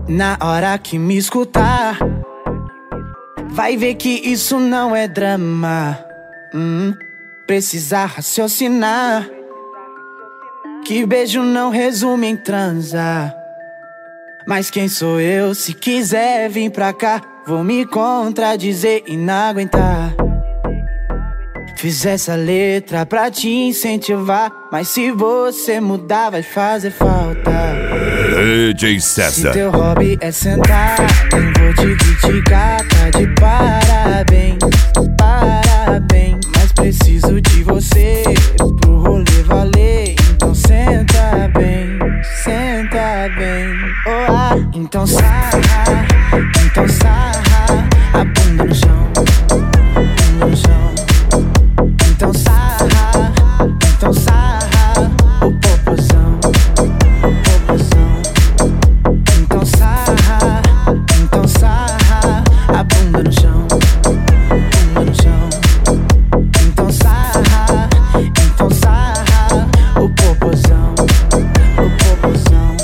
Na hora que me escutar, vai ver que isso não é drama. Precisa raciocinar, que beijo não resume em transar. Mas quem sou eu? Se quiser vir pra cá, vou me contradizer e não aguentar. Fiz essa letra pra te incentivar, mas se você mudar vai fazer falta. DJ César. Se teu hobby é sentar, nem vou te criticar, tá de parabéns, parabéns. Mas preciso de você pro rolê valer. Então senta bem, oh, ah. Então sarra a bunda no chão, bunda no chão. Então sarra o popozão, o popozão. Então sarra a bunda no chão, bunda no chão. Então sarra o popozão, o popozão.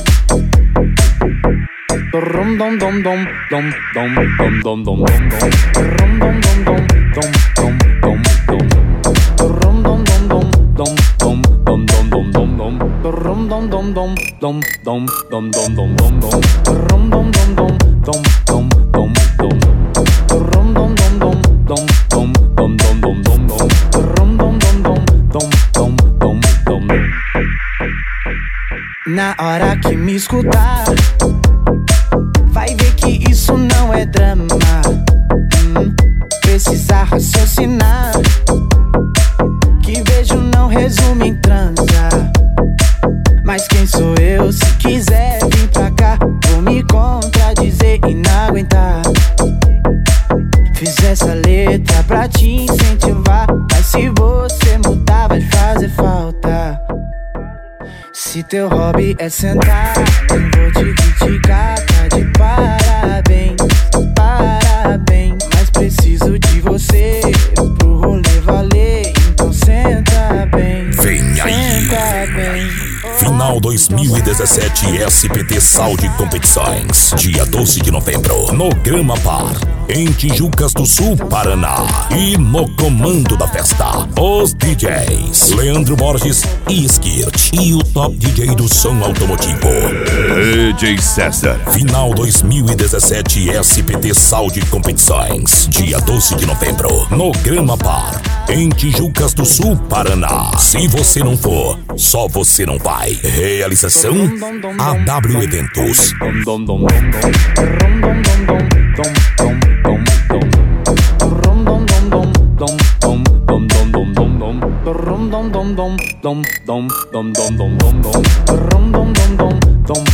Dom dom dom dom dom dom dom dom dom dom dom dom dom Na hora que me escutar, vai ver que isso não é drama. Precisa raciocinar, que beijo não resume em transar. Mas quem sou eu? Se quiser vir pra cá, vou me contradizer e não aguentar. Fiz essa letra pra te incentivar, mas se você mudar vai fazer falta. Se teu hobby é sentar, nem vou te criticar, tá de parabéns, parabéns. Mas preciso de você pro rolê valer. Então senta bem, vem aí, senta bem. Final 2017 SPT Saúde Competições, dia 12 de novembro, no Grama Bar, em Tijucas do Sul, Paraná. E no comando da festa, os DJs Leandro Borges e Skirt, e o top DJ do som automotivo, DJ César. Final 2017 SPT Saúde Competições, dia 12 de novembro, no Grama Bar, em Tijucas do Sul, Paraná. Se você não for, só você não vai. Realização AW Eventos. Dom